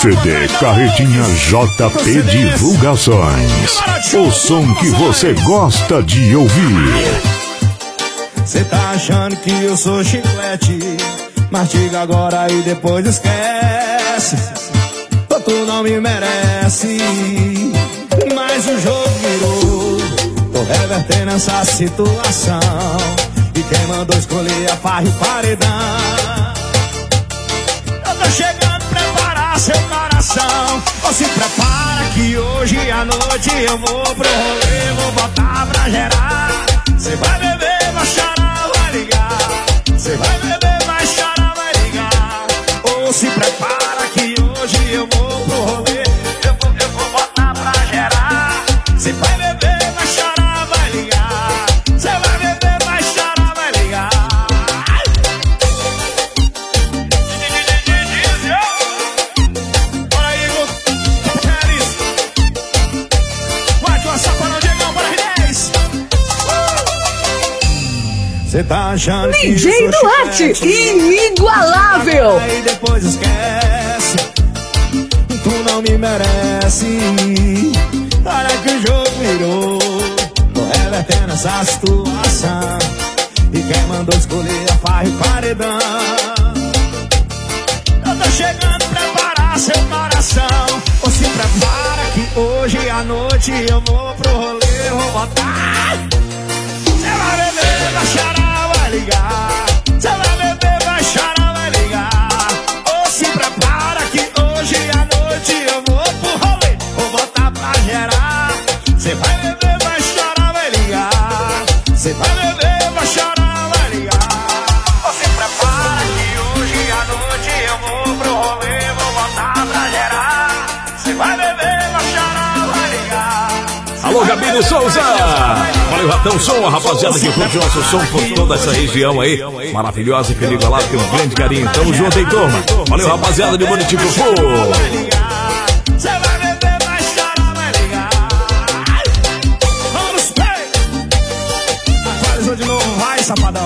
CD Carretinha JP Divulgações. O som que você gosta de ouvir. Cê tá achando que eu sou chiclete, mastiga agora e depois esquece. Tu não me merece, mas o jogo virou. Tô revertendo essa situação, e quem mandou escolher a farra e o paredão. Eu tô chegando, preparar seu coração. Ou se prepara que hoje à noite eu vou pro rolê, vou botar pra gerar. Cê vai beber, vai chorar, vai ligar. Cê vai beber, vai chorar, vai ligar. Ou se prepara que hoje eu vou pro rolê, eu vou botar pra gerar. Cê vai beber, vai chorar, vai ligar. Cê vai beber, vai chorar, vai ligar. Bora aí, Igor Pérez. Vai, tua safanão, Diegão, bora, R10. Cê tá achando que DJ Duarte, inigualável. Aí depois esquece, tu não me merece. Olha que o jogo virou. Tô revertendo essa situação, e quem mandou escolher a farra e o paredão. Eu tô chegando, preparar seu coração. Ou se prepara que hoje à noite eu vou pro rolê, vou botar. Cê vai beber, vai chorar, vai ligar. Cê vai beber, vai chorar, vai ligar. Ou se prepara que hoje à noite eu vou pro rolê, vou botar pra gerar. Cê vai beber, vai chorar, vai ligar. Cê vai beber, vai chorar, vai ligar. Ou se prepara que hoje à noite eu vou pro rolê, vou botar pra gerar. Cê vai beber, vai chorar, vai ligar. Alô, Gabi de Souza! Valeu, Ratão Som, a rapaziada que curte o nosso som por toda essa região aí. Maravilhosa e feliz lá, tem um grande carinho. Tamo junto, hein, turma? Valeu, rapaziada de Bonitico. Cê vai beber, vai chorar, vai ligar. Vamos, pé! Atualizou de novo, vai, safadão.